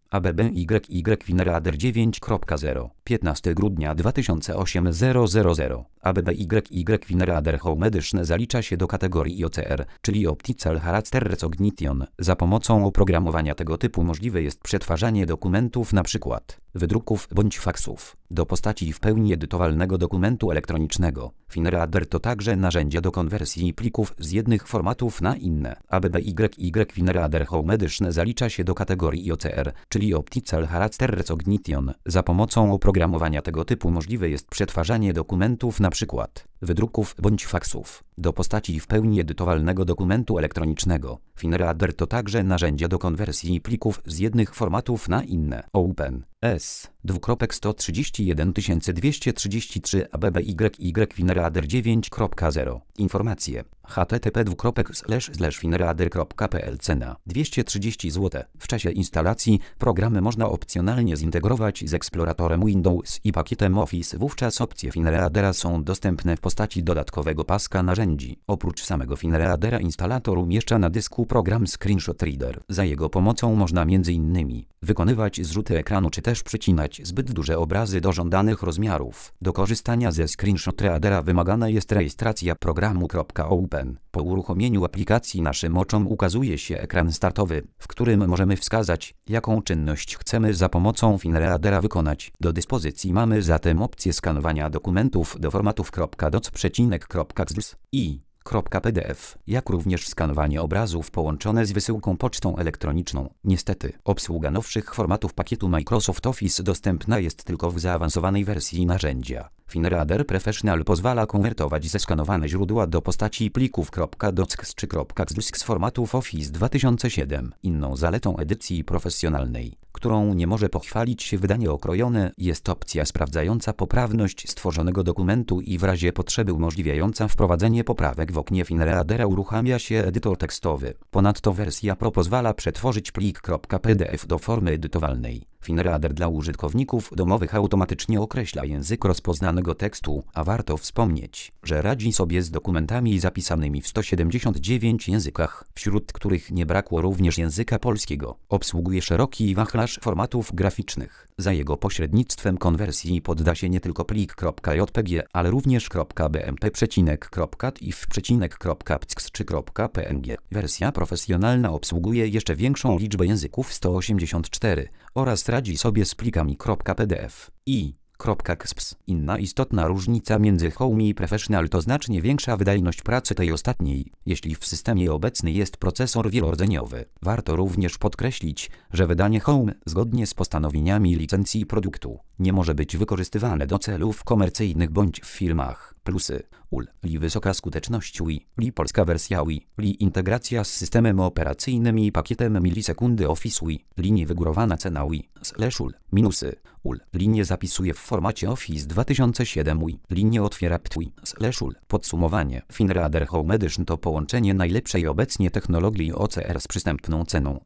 ABBYY WinRader 9.0 15 grudnia 2008 000 ABBYY WinRader Home Edition zalicza się do kategorii OCR, czyli Optical Character Recognition. Za pomocą oprogramowania tego typu możliwe jest przetwarzanie dokumentów, np. wydruków bądź faksów, do postaci w pełni edytowalnego dokumentu elektronicznego. WinRader to także narzędzie do konwersji plików z jednych formatów na inne. ABBYY WinRader Home Edition zalicza się do kategorii OCR, czyli Optical Character Recognition. Za pomocą oprogramowania tego typu możliwe jest przetwarzanie dokumentów, np. wydruków bądź faksów, do postaci w pełni edytowalnego dokumentu elektronicznego. WinRader to także narzędzie do konwersji plików z jednych formatów na inne. Open S. 231 ABBYY WinRader 9.0 Informacje http://winrader.pl Cena 230 zł. W czasie instalacji programy można opcjonalnie zintegrować z eksploratorem Windows i pakietem Office. Wówczas opcje WinRadera są dostępne w postaci dodatkowego paska narzędzi. Oprócz samego WinRadera instalator umieszcza na dysku program Screenshot Reader. Za jego pomocą można m.in. wykonywać zrzuty ekranu czy też przecinać zbyt duże obrazy do żądanych rozmiarów. Do korzystania ze Screenshot Readera wymagana jest rejestracja programu. Open. Po uruchomieniu aplikacji naszym oczom ukazuje się ekran startowy, w którym możemy wskazać, jaką czynność chcemy za pomocą WinRadera wykonać. Do dyspozycji mamy zatem opcję skanowania dokumentów do formatów .doc.xls i .pdf, jak również skanowanie obrazów połączone z wysyłką pocztą elektroniczną. Niestety, obsługa nowszych formatów pakietu Microsoft Office dostępna jest tylko w zaawansowanej wersji narzędzia. WinRader Professional pozwala konwertować zeskanowane źródła do postaci plików .docs czy .xls z formatów Office 2007. Inną zaletą edycji profesjonalnej, którą nie może pochwalić się wydanie okrojone, jest opcja sprawdzająca poprawność stworzonego dokumentu i w razie potrzeby umożliwiająca wprowadzenie poprawek w oknie WinRadera uruchamia się edytor tekstowy. Ponadto wersja Pro pozwala przetworzyć plik .pdf do formy edytowalnej. WinRader dla użytkowników domowych automatycznie określa język rozpoznanego tekstu, a warto wspomnieć, że radzi sobie z dokumentami zapisanymi w 179 językach, wśród których nie brakło również języka polskiego. Obsługuje szeroki wachlarz formatów graficznych. Za jego pośrednictwem konwersji podda się nie tylko plik .jpg, ale również .bmp, .tif, .pcx czy .png. Wersja profesjonalna obsługuje jeszcze większą liczbę języków 184 oraz radzi sobie z plikami .pdf i .xps. Inna istotna różnica między Home i Professional to znacznie większa wydajność pracy tej ostatniej, jeśli w systemie obecny jest procesor wielordzeniowy. Warto również podkreślić, że wydanie Home, zgodnie z postanowieniami licencji produktu, nie może być wykorzystywane do celów komercyjnych bądź w filmach. Plusy: li wysoka skuteczność li polska wersja li integracja z systemem operacyjnym i pakietem milisekundy Office li niewygórowana cena minusy: li nie zapisuje w formacie Office 2007 li nie otwiera Podsumowanie: WinRader Home Edition to połączenie najlepszej obecnie technologii OCR z przystępną ceną.